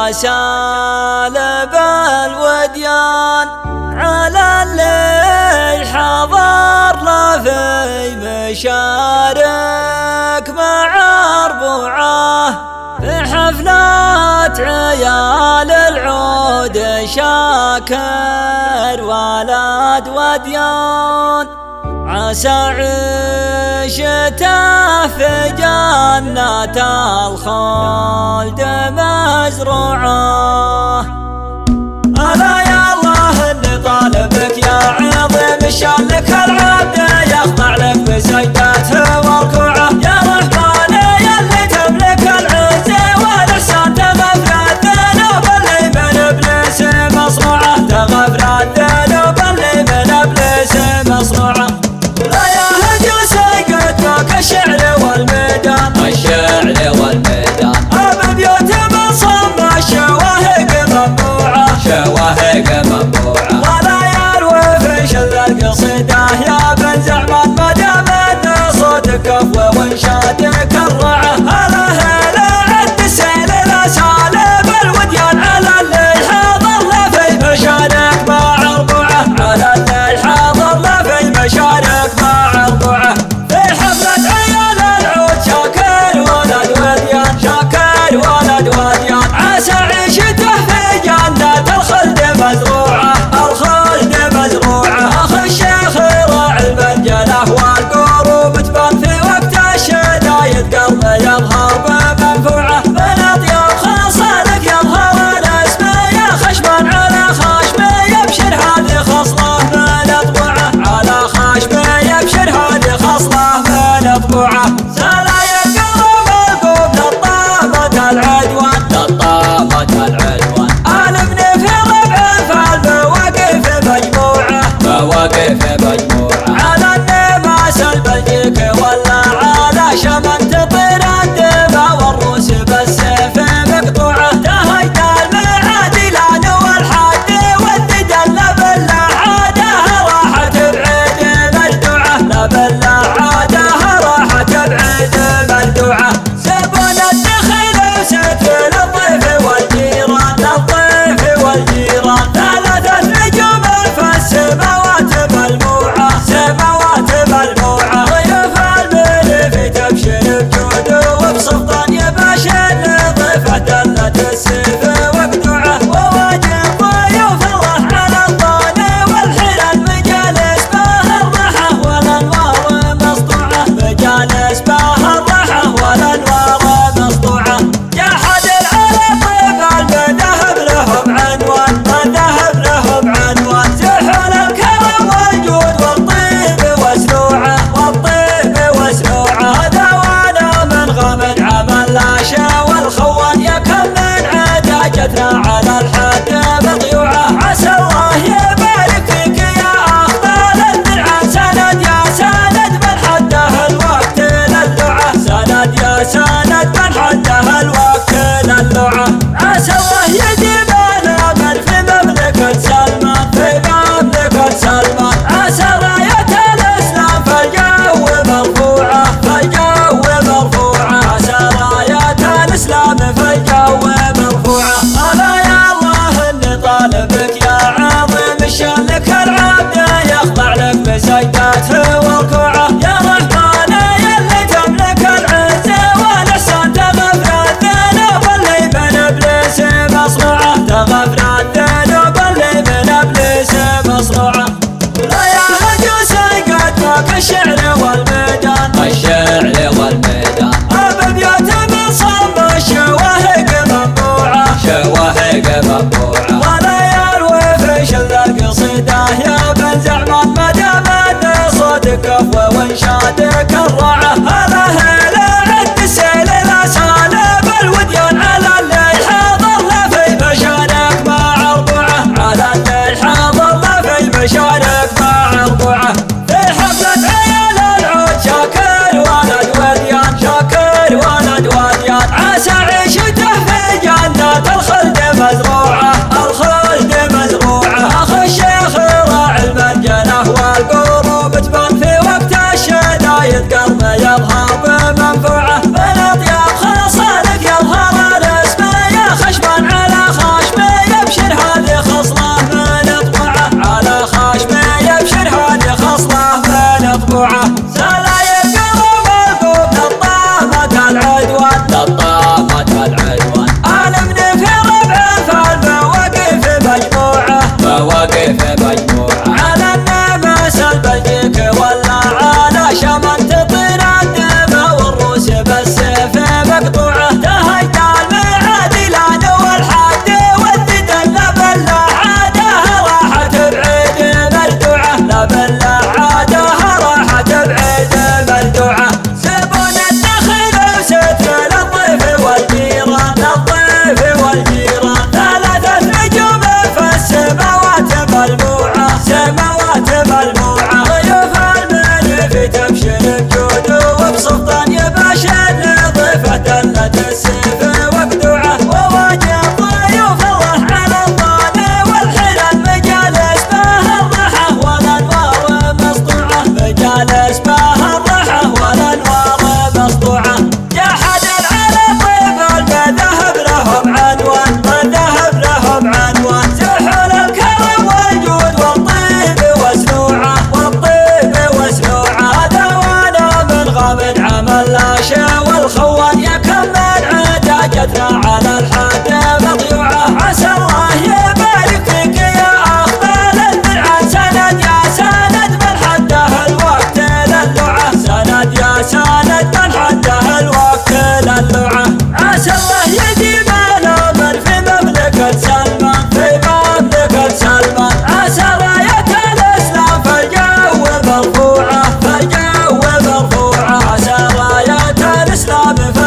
سالب الوديان على اللي حضر له في مشارك مع ربوعه في حفلات عيال العود شاكر ولد وديان عسى عيشته في جنة الخلد مزروعه. ألا يا الله إني طالبك يا عظيم الشان لك العبد يخضع لك بسجدته وركوعه. يا رحمن يا اللي تملك العزة والإحسان تغفر الذنوب اللي من إبليس مصنوعه تغفر الذنوب اللي من إبليس مصنوعه. الشعر والميدان ببيوت مصمى الشواهق ممنوعة ولا يروي في شذ القصيدة يا بن زعمان ما دام ان صوتك افوى وانشادك الرعة. هلا هلا عد السيل الاساليب الوديان على اللي حاضر له في مشارك مع ربوعه على اللي حاضر له في مشارك مع ربوعه. عسى عيشته في جنة الخلد مزروعة. أخ الشيخ راعي المنجلة والقروب تبان في وقت الشدايد قلب يظهر بمنفوعه. من أطيب خصالك يظهر الاسم يا خشمان على خشمه يبشر هذه خصله من أطبوعه على خشمه يبشر هذه خصله من أطبوعه. سلايا القلب القوم للطامة العدوان ألمني في ربع فالمواقف مجموعة على النماس البلجيك ولا على شمن تطير الدماء والروس بالسيف مقطوعة. تهيت المعادلان والحد والدجل بالله عادها راحت بعيد مردوعة سبون الدخل وستر الضيف والجيران ثلاثة نجوم في السماوات ملموعة ضيوف الملف تبشر بجوده وبسلطان يباشر ضيفه دلة السيف وقدوعه. وواجب ضيوف الله على الضاني والحلال مجالس باه الرحى والانوار مسطوعه. جاحد العرب المذاهب لهم عنوان سحر الكرم والجود والطيب وسروعه. هذا وانا من غمد عمل لاشا والخوان يكم من عداجتنا على الحد بضيوعه. عسى الله يبارك فيك يا أخطال الدرعة سند يا سند من حده الوقت للدعاء عسى الله يجيب الامل في مملكة سلمان عسى راية الاسلام في الجو مرفوعة عسى راية الاسلام في الجو مرفوعة. ألا يا الله اني طالبك يا عظيم الشان لك العبد يخضع لك بسجدته وركوعه. يا رحمن يا اللي تملك العزة والإحسان تغفر الذنوب اللي من إبليس مصنوعه. لا يا هجوس قدمك الشعر والميدان ببيوت مصمى الشواهق ممنوعة ولا يروي في شذ القصيدة يا بن زعمان ما دام ان صوتك افوى وانشادك الرعة. هلا هلا عد السيل الاساليب الوديان على اللي حاضر له في مشارك مع ربوعه في حفلة عيال العود شاكر ولد وديان عسى عيشته في جنة الخلد مزروعة. أخ الشيخ راعي المنجلة والقروب تبان في وقت الشدايد الخلاشي والخوان يكمل عداجتنا على الحد مضيوعه. عسى الله يبارك فيك يا أخطال البرعة، سند يا سند من حده الوقت للوعة، سند يا سند من حده الوقت للوعة. عسى الله يجيب الأمر في مملكة سلمان، في مملكة سلمان. عسى راية الإسلام في الجو مرفوعة، في الجو مرفوعة. عسى راية الإسلام في